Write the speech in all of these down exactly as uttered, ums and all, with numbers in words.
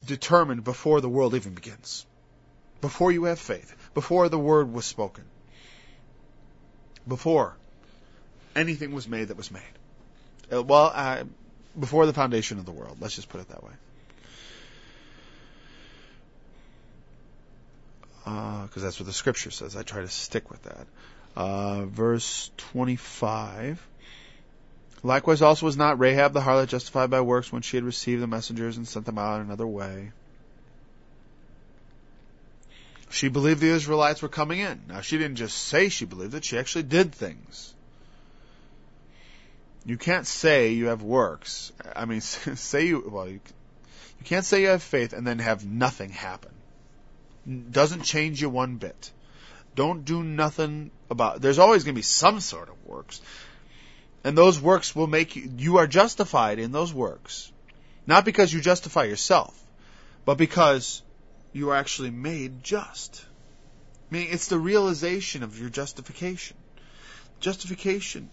determined before the world even begins. Before you have faith. Before the word was spoken. Before anything was made that was made. Uh, well, uh, before the foundation of the world. Let's just put it that way. Because uh, that's what the scripture says. I try to stick with that. Uh, verse twenty-five. Likewise also was not Rahab the harlot justified by works when she had received the messengers and sent them out another way. She believed the Israelites were coming in. Now, she didn't just say she believed it. She actually did things. You can't say you have works. I mean, say you, well, you, you can't say you have faith and then have nothing happen. Doesn't change you one bit. Don't do nothing about it. There's always going to be some sort of works. And those works will make you, you are justified in those works. Not because you justify yourself, but because you are actually made just. I mean, it's the realization of your justification. Justification.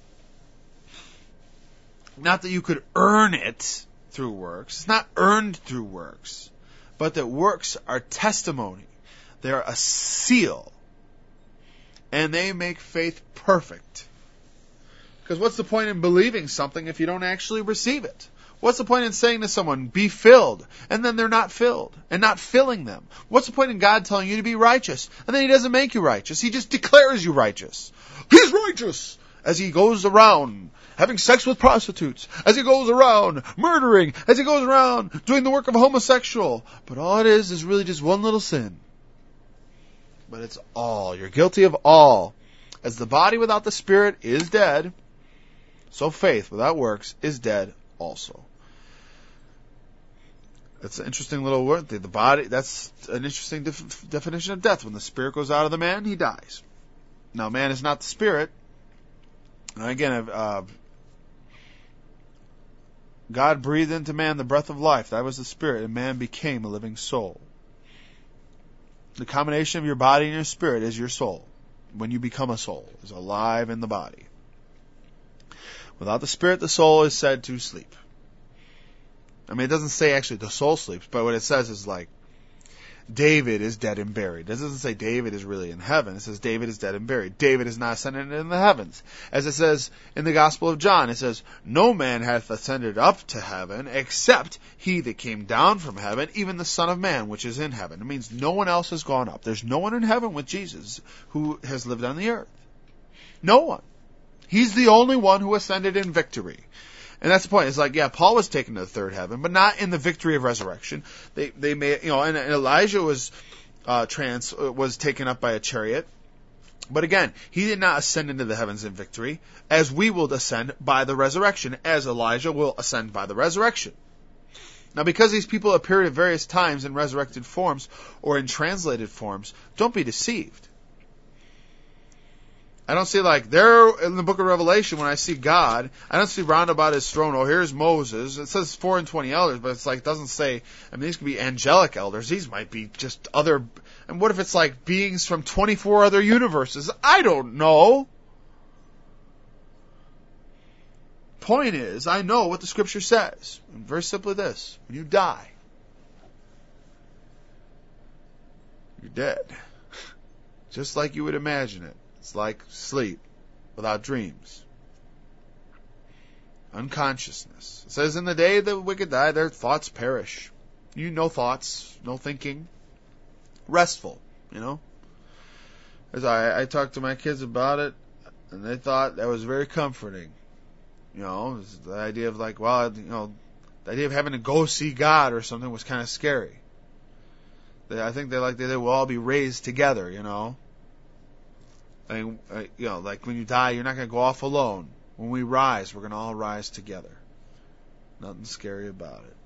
Not that you could earn it through works. It's not earned through works. But that works are testimony. They're a seal. And they make faith perfect. Because what's the point in believing something if you don't actually receive it? What's the point in saying to someone, be filled, and then they're not filled, and not filling them? What's the point in God telling you to be righteous, and then He doesn't make you righteous? He just declares you righteous. He's righteous! As He goes around having sex with prostitutes, as He goes around murdering, as He goes around doing the work of a homosexual. But all it is is really just one little sin. But it's all. You're guilty of all. As the body without the spirit is dead, so faith without works is dead also. That's an interesting little word. The body, that's an interesting def- definition of death. When the spirit goes out of the man, he dies. Now, man is not the spirit. And again, uh, God breathed into man the breath of life. That was the spirit, and man became a living soul. The combination of your body and your spirit is your soul. When you become a soul, is alive in the body. Without the spirit, the soul is said to sleep. I mean, it doesn't say actually the soul sleeps, but what it says is like, David is dead and buried. It doesn't say David is really in heaven. It says David is dead and buried. David is not ascended in the heavens. As it says in the Gospel of John, it says, no man hath ascended up to heaven except he that came down from heaven, even the Son of Man, which is in heaven. It means no one else has gone up. There's no one in heaven with Jesus who has lived on the earth. No one. He's the only one who ascended in victory. And that's the point. It's like, yeah, Paul was taken to the third heaven, but not in the victory of resurrection. They, they may, you know, and Elijah was, uh, trans, was taken up by a chariot. But again, he did not ascend into the heavens in victory, as we will ascend by the resurrection, as Elijah will ascend by the resurrection. Now, because these people appeared at various times in resurrected forms or in translated forms, don't be deceived. I don't see like, there in the book of Revelation, when I see God, I don't see round about His throne, oh, here's Moses. It says four and twenty elders, but it's like, it doesn't say, I mean, these could be angelic elders. These might be just other, and what if it's like beings from twenty-four other universes? I don't know. Point is, I know what the scripture says. And very simply this, when you die, you're dead. Just like you would imagine it. It's like sleep without dreams. Unconsciousness. It says, in the day the wicked die, their thoughts perish. You no thoughts, no thinking. Restful, you know. As I, I talked to my kids about it, and they thought that was very comforting. You know, the idea of like, well, you know, the idea of having to go see God or something was kind of scary. They, I think they like they, they will all be raised together, you know. I mean, you know, like when you die, you're not going to go off alone. When we rise, we're going to all rise together. Nothing scary about it.